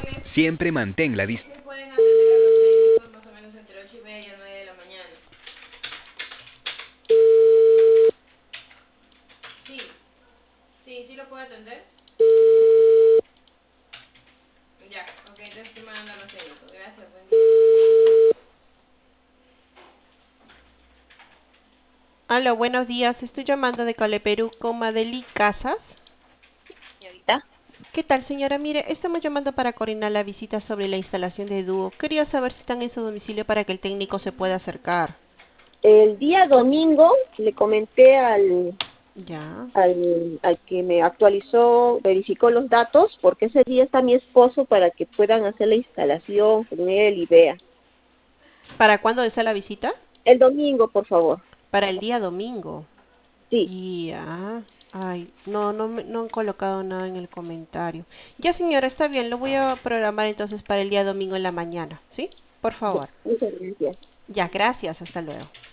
Siempre mantén la distancia. Sí pueden atender a los técnicos más o menos entre 8:30 y 9 de la mañana. Sí, sí lo puedo atender. Ya, ok, entonces estoy mandando a los técnicos. Gracias, buen día. Aló, buenos días. Estoy llamando de Cale Perú con Madeli Casas. Señorita. ¿Qué tal, señora? Mire, estamos llamando para coordinar la visita sobre la instalación de dúo. Quería saber si están en su domicilio para que el técnico se pueda acercar. El día domingo le comenté Ya. al que me actualizó, verificó los datos, porque ese día está mi esposo para que puedan hacer la instalación con él y vea. ¿Para cuándo desea la visita? El domingo, por favor. Para el día domingo. Sí, Ya. Ay, no han colocado nada en el comentario. Ya, señora, está bien. Lo voy a programar entonces para el día domingo en la mañana. ¿Sí? Por ya. favor. Muchas gracias. Ya, gracias. Hasta luego.